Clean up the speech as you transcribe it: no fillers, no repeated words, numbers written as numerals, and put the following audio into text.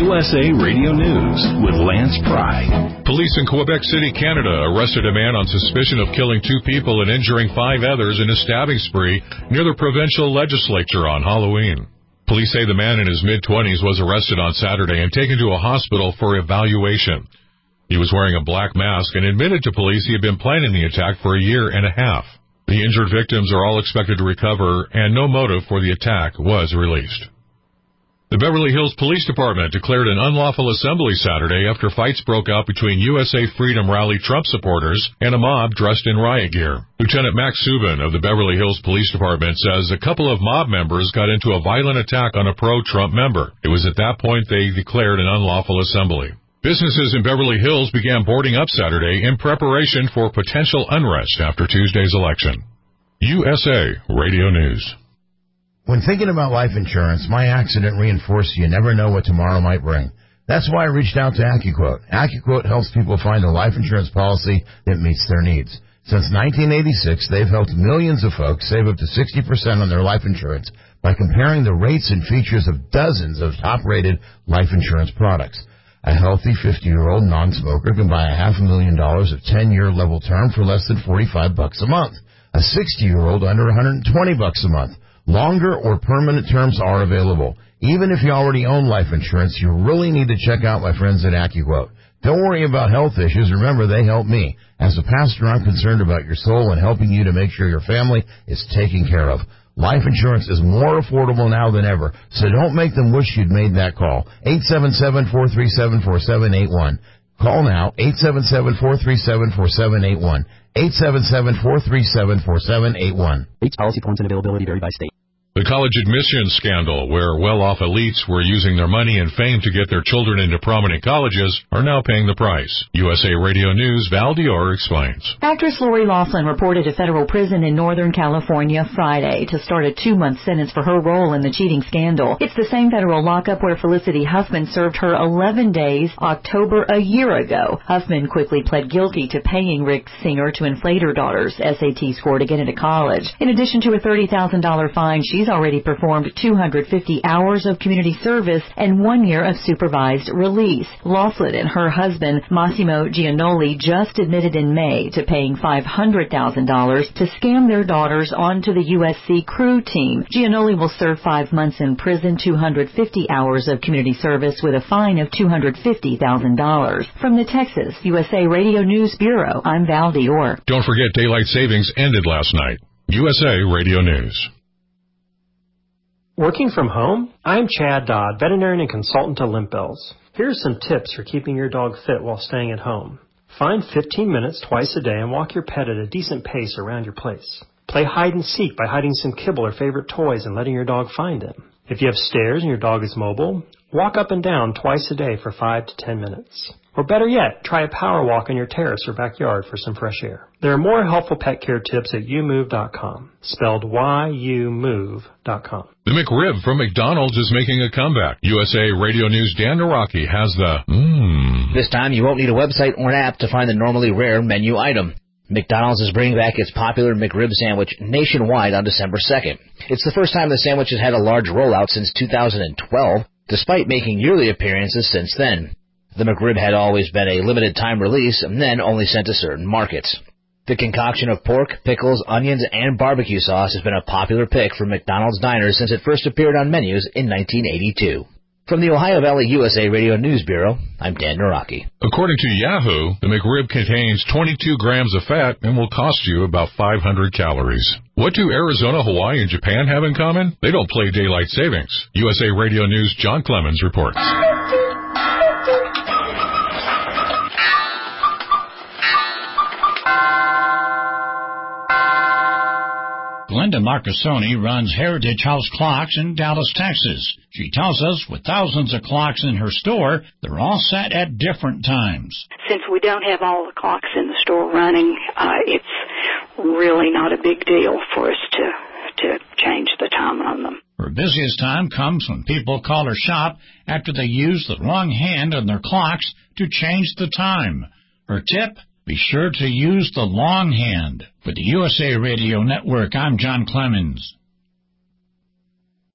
USA Radio News with Lance Pry. Police in Quebec City, Canada, arrested a man on suspicion of killing 2 people and injuring 5 others in a stabbing spree near the provincial legislature on Halloween. Police say the man in his mid-20s was arrested on Saturday and taken to a hospital for evaluation. He was wearing a black mask and admitted to police he had been planning the attack for a year and a half. The injured victims are all expected to recover, and no motive for the attack was released. The Beverly Hills Police Department declared an unlawful assembly Saturday after fights broke out between USA Freedom Rally Trump supporters and a mob dressed in riot gear. Lieutenant Max Subin of the Beverly Hills Police Department says a couple of mob members got into a violent attack on a pro-Trump member. It was at that point they declared an unlawful assembly. Businesses in Beverly Hills began boarding up Saturday in preparation for potential unrest after Tuesday's election. USA Radio News. When thinking about life insurance, my accident reinforced you never know what tomorrow might bring. That's why I reached out to AccuQuote. AccuQuote helps people find a life insurance policy that meets their needs. Since 1986, they've helped millions of folks save up to 60% on their life insurance by comparing the rates and features of dozens of top-rated life insurance products. A healthy 50-year-old non-smoker can buy $500,000 of 10-year level term for less than $45 a month. A 60-year-old under $120 a month. Longer or permanent terms are available. Even if you already own life insurance, you really need to check out my friends at AccuQuote. Don't worry about health issues. Remember, they help me. As a pastor, I'm concerned about your soul and helping you to make sure your family is taken care of. Life insurance is more affordable now than ever, so don't make them wish you'd made that call. 877-437-4781. Call now, 877-437-4781. 877-437-4781. Rates, policy forms, and availability vary by state. The college admissions scandal, where well-off elites were using their money and fame to get their children into prominent colleges, are now paying the price. USA Radio News' Val Dior explains. Actress Lori Loughlin reported to federal prison in Northern California Friday to start a 2-month sentence for her role in the cheating scandal. It's the same federal lockup where Felicity Huffman served her 11 days October a year ago. Huffman quickly pled guilty to paying Rick Singer to inflate her daughter's SAT score to get into college. In addition to a $30,000 fine, she's already performed 250 hours of community service and 1 year of supervised release. Loughlin and her husband, Massimo Giannoli, just admitted in May to paying $500,000 to scam their daughters onto the USC crew team. Giannoli will serve 5 months in prison, 250 hours of community service with a fine of $250,000. From the Texas USA Radio News Bureau, I'm Val Dior. Don't forget daylight savings ended last night. USA Radio News. Working from home? I'm Chad Dodd, veterinarian and consultant to Limp Bells. Here are some tips for keeping your dog fit while staying at home. Find 15 minutes twice a day and walk your pet at a decent pace around your place. Play hide and seek by hiding some kibble or favorite toys and letting your dog find them. If you have stairs and your dog is mobile, walk up and down twice a day for 5 to 10 minutes. Or better yet, try a power walk on your terrace or backyard for some fresh air. There are more helpful pet care tips at youmove.com, spelled YOUMOVE.com. The McRib from McDonald's is making a comeback. USA Radio News' Dan Naraki has the This time you won't need a website or an app to find the normally rare menu item. McDonald's is bringing back its popular McRib sandwich nationwide on December 2nd. It's the first time the sandwich has had a large rollout since 2012, despite making yearly appearances since then. The McRib had always been a limited-time release and then only sent to certain markets. The concoction of pork, pickles, onions, and barbecue sauce has been a popular pick for McDonald's diners since it first appeared on menus in 1982. From the Ohio Valley USA Radio News Bureau, I'm Dan Naraki. According to Yahoo, the McRib contains 22 grams of fat and will cost you about 500 calories. What do Arizona, Hawaii, and Japan have in common? They don't play daylight savings. USA Radio News' John Clemens reports. Glenda Marcassoni runs Heritage House Clocks in Dallas, Texas. She tells us with thousands of clocks in her store, they're all set at different times. Since we don't have all the clocks in the store running, it's really not a big deal for us to change the time on them. Her busiest time comes when people call her shop after they use the wrong hand on their clocks to change the time. Her tip? Be sure to use the long hand. For the USA Radio Network, I'm John Clemens.